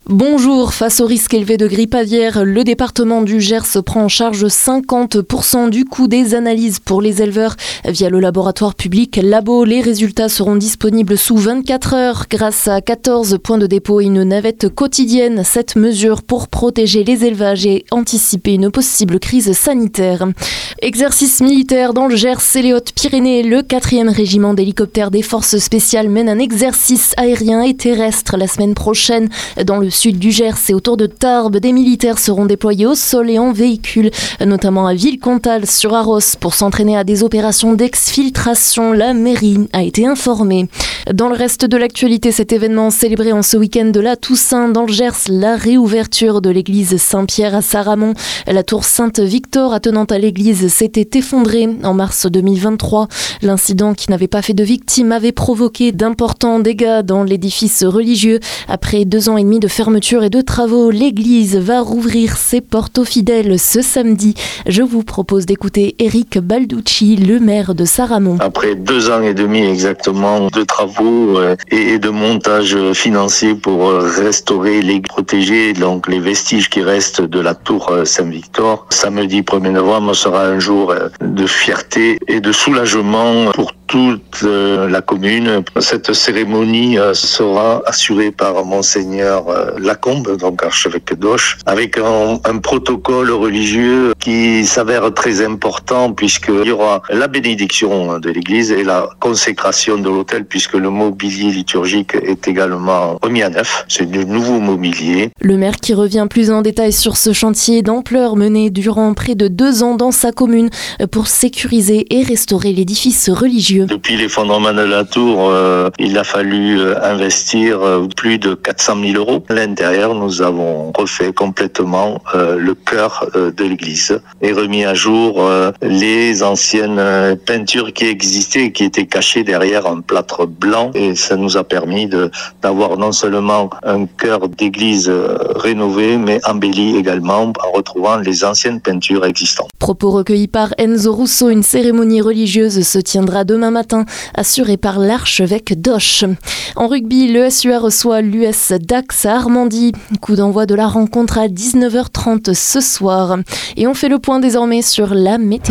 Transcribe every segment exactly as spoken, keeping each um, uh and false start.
Bonjour, face au risque élevé de grippe aviaire, le département du Gers prend en charge cinquante pour cent du coût des analyses pour les éleveurs. Via le laboratoire public Labo, les résultats seront disponibles sous vingt-quatre heures grâce à quatorze points de dépôt et une navette quotidienne. Cette mesure pour protéger les élevages et anticiper une possible crise sanitaire. Exercice militaire dans le Gers et les Hautes-Pyrénées. Le quatrième régiment d'hélicoptères des forces spéciales mène un exercice aérien et terrestre la semaine prochaine dans le sud du Gers et autour de Tarbes. Des militaires seront déployés au sol et en véhicule, notamment à Villecontal sur Arros pour s'entraîner à des opérations d'exfiltration. La mairie a été informée. Dans le reste de l'actualité, cet événement célébré en ce week-end de la Toussaint dans le Gers, la réouverture de l'église Saint-Pierre à Saramon. La tour Sainte-Victor attenante à l'église s'était effondrée en mars deux mille vingt-trois. L'incident, qui n'avait pas fait de victimes, avait provoqué d'importants dégâts dans l'édifice religieux. Après deux ans et demi de fermeture et de travaux, l'église va rouvrir ses portes aux fidèles ce samedi. Je vous propose d'écouter Eric Balducci, le maire de Saramon. Après deux ans et demi exactement de travaux et de montage financier pour restaurer les protéger donc les vestiges qui restent de la tour Saint-Victor, samedi premier novembre sera un jour de fierté et de soulagement pour toute la commune. Cette cérémonie sera assurée par Monseigneur Lacombe, donc archevêque d'Auch, avec un, un protocole religieux qui s'avère très important puisqu'il y aura la bénédiction de l'église et la consécration de l'autel puisque le mobilier liturgique est également remis à neuf. C'est du nouveau mobilier. Le maire qui revient plus en détail sur ce chantier d'ampleur mené durant près de deux ans dans sa commune pour sécuriser et restaurer l'édifice religieux. Depuis l'effondrement de la tour, euh, il a fallu investir plus de quatre cent mille euros. À l'intérieur, nous avons refait complètement euh, le cœur euh, de l'église et remis à jour euh, les anciennes peintures qui existaient et qui étaient cachées derrière un plâtre blanc. Et ça nous a permis de, d'avoir non seulement un cœur d'église euh, rénové, mais embelli également en retrouvant les anciennes peintures existantes. Propos recueillis par Enzo Russo, une cérémonie religieuse se tiendra demain matin, assurée par l'archevêque d'Auch. En rugby, le S U A reçoit l'U S Dax à Armandie. Coup d'envoi de la rencontre à dix-neuf heures trente ce soir. Et on fait le point désormais sur la météo.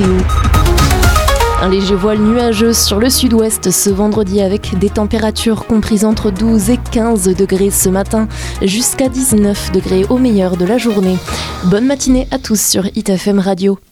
Un léger voile nuageux sur le sud-ouest ce vendredi avec des températures comprises entre douze et quinze degrés ce matin, jusqu'à dix-neuf degrés au meilleur de la journée. Bonne matinée à tous sur I T F M Radio.